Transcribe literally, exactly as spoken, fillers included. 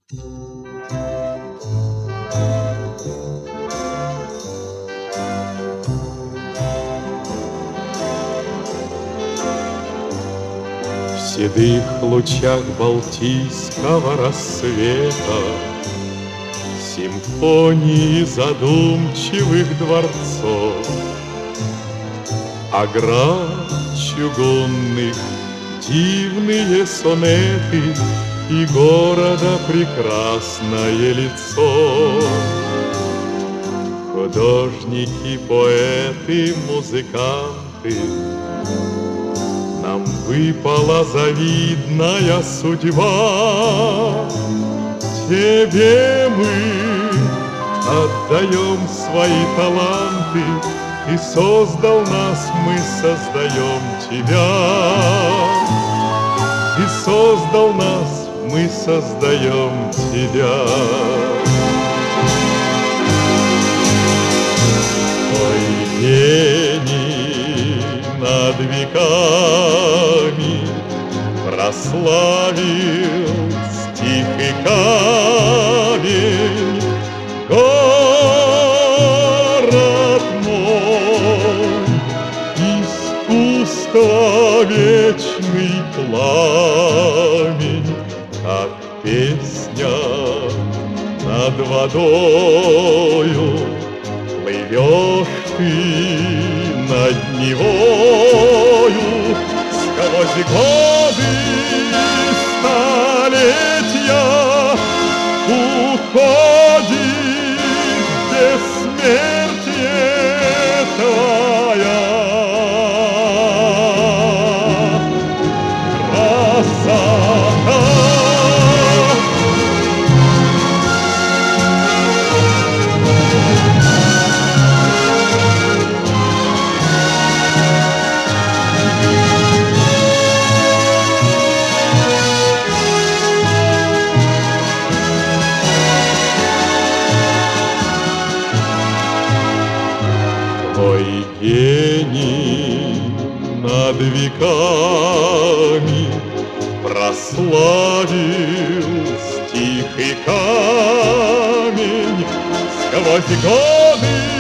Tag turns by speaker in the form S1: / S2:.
S1: В седых лучах балтийского рассвета, симфонии задумчивых дворцов, оград чугунных, дивные сонеты и города прекрасное лицо. Художники, поэты, музыканты, нам выпала завидная судьба. Тебе мы отдаем свои таланты, и создал нас, мы создаем тебя. И создал нас, мы создаем тебя. Твой гений над веками прославил стих и камень. Город мой, искусство вечный пламень, как песня над водою. Плывешь ты над Невою сквозь годы столетия, уходит бессмертие твоя красота. Твой гений над веками прославил стих и камень сквозь годы.